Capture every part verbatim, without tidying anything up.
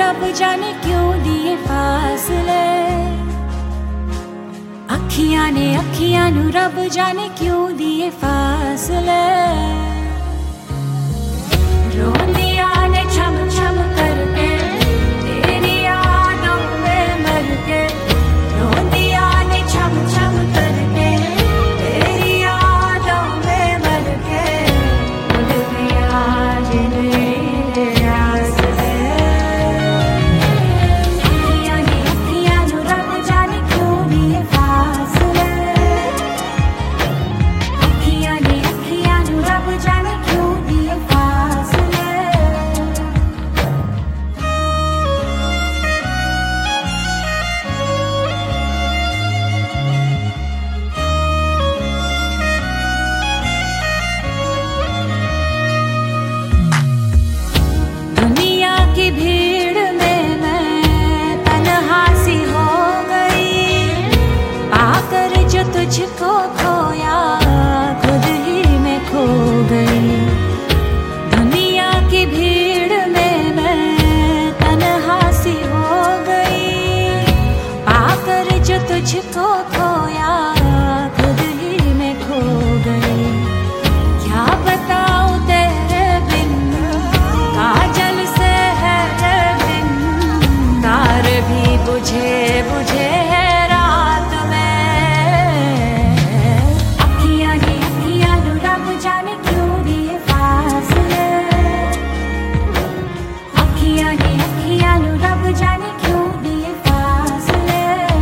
रब जाने क्यों दिए फासले। अखियां ने अखियां नू रब जाने क्यों दिए फासले। रोंदिया ने छम छम करके तेरी यादों में मर के। रोंदिया ने छम छम करके तेरी यादों में मर के। उड़ गया जिन मेरे आसरे। अखियां ने अखियां नू रब जाने क्यों दिए फासले। अखियां ने अखियां नू रब जाने क्यों दिए फासले। दुनिया की भीड़ में मैं तन्हा सी हो गई। पाकर जो तुझको खोया खुद ही मैं खो गई। दुनिया की भीड़ में मैं तन्हा सी हो गई। पाकर जो तुझको खोया खुद ही मैं खो गई। क्या बताऊं तेरे बिन काजल से है बिन। तारे भी बुझे बुझे है रात में। अखियां ने अखियां नू रब जाने क्यों दिए फासले। अखियां ने अखियां नू रब जाने क्यों दिए फासले।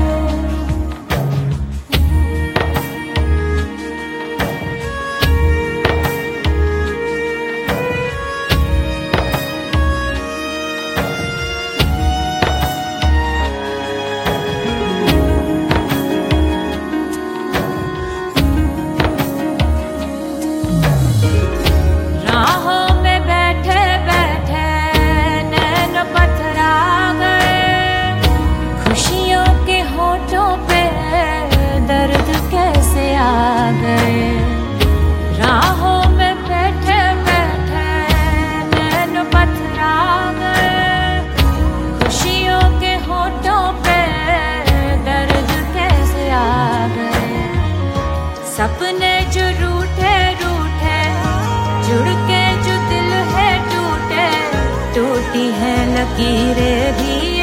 राहों में बैठे बैठे नैन पथरा गए। खुशियों के होठों पे दर्द कैसे आ गए। राहों में बैठे बैठे नैन पथरा गए। खुशियों के होठों पे दर्द कैसे आ गए। सपने जो रूठे रूठे जुड़ के जो दिल है टूटे। टूटी है लकीरें भी